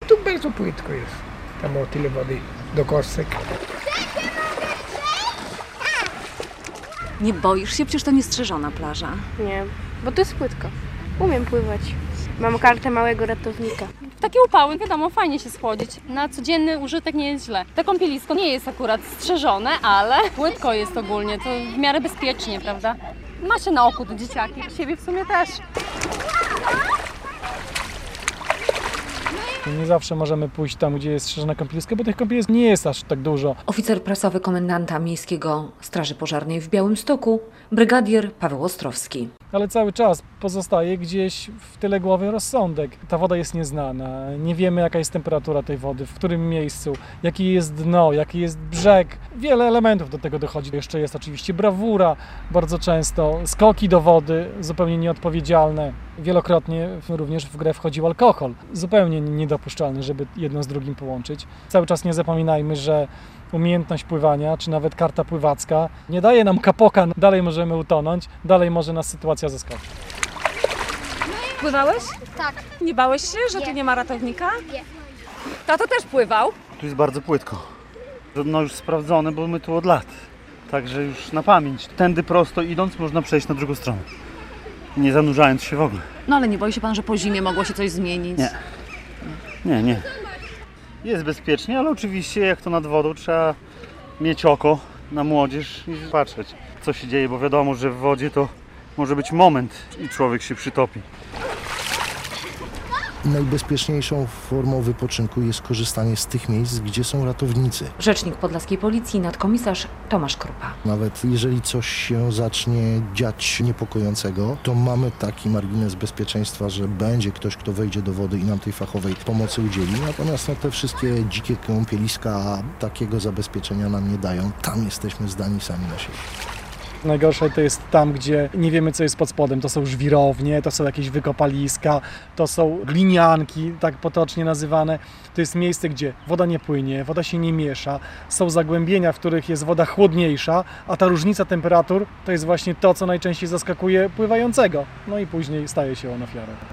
tu bardzo płytko jest. Tam o tyle wody do kostek. Nie boisz się? Przecież to niestrzeżona plaża. Nie, bo to jest płytko. Umiem pływać. Mam kartę małego ratownika. W takie upały, wiadomo, fajnie się schłodzić. Na codzienny użytek nie jest źle. To kąpielisko nie jest akurat strzeżone, ale płytko jest ogólnie, to w miarę bezpiecznie, prawda? Ma się na oku te dzieciaki, siebie w sumie też. Nie zawsze możemy pójść tam, gdzie jest strzeżone kąpielisko, bo tych kąpielisk nie jest aż tak dużo. Oficer prasowy komendanta miejskiego Straży Pożarnej w Białymstoku, brygadier Paweł Ostrowski. Ale cały czas pozostaje gdzieś w tyle głowy rozsądek. Ta woda jest nieznana, nie wiemy jaka jest temperatura tej wody, w którym miejscu, jaki jest dno, jaki jest brzeg. Wiele elementów do tego dochodzi. Jeszcze jest oczywiście brawura, bardzo często skoki do wody zupełnie nieodpowiedzialne. Wielokrotnie również w grę wchodził alkohol. Zupełnie niedopuszczalny, żeby jedno z drugim połączyć. Cały czas nie zapominajmy, że umiejętność pływania, czy nawet karta pływacka nie daje nam kapoka, dalej możemy utonąć, dalej może nas sytuacja zaskoczyć. Pływałeś? Tak. Nie bałeś się, że tu nie ma ratownika? Nie. Tato też pływał. Tu jest bardzo płytko. No już sprawdzone, bo my tu od lat. Także już na pamięć. Tędy prosto idąc można przejść na drugą stronę. Nie zanurzając się w ogóle. No ale nie boi się pan, że po zimie mogło się coś zmienić? Nie. Jest bezpiecznie, ale oczywiście jak to nad wodą trzeba mieć oko na młodzież i patrzeć, co się dzieje, bo wiadomo, że w wodzie to może być moment i człowiek się przytopi. Najbezpieczniejszą formą wypoczynku jest korzystanie z tych miejsc, gdzie są ratownicy. Rzecznik Podlaskiej Policji, nadkomisarz Tomasz Krupa. Nawet jeżeli coś się zacznie dziać niepokojącego, to mamy taki margines bezpieczeństwa, że będzie ktoś, kto wejdzie do wody i nam tej fachowej pomocy udzieli. Natomiast te wszystkie dzikie kąpieliska takiego zabezpieczenia nam nie dają. Tam jesteśmy zdani sami na siebie. Najgorsze to jest tam, gdzie nie wiemy, co jest pod spodem. To są żwirownie, to są jakieś wykopaliska, to są glinianki, tak potocznie nazywane. To jest miejsce, gdzie woda nie płynie, woda się nie miesza. Są zagłębienia, w których jest woda chłodniejsza, a ta różnica temperatur to jest właśnie to, co najczęściej zaskakuje pływającego. No i później staje się on ofiarą.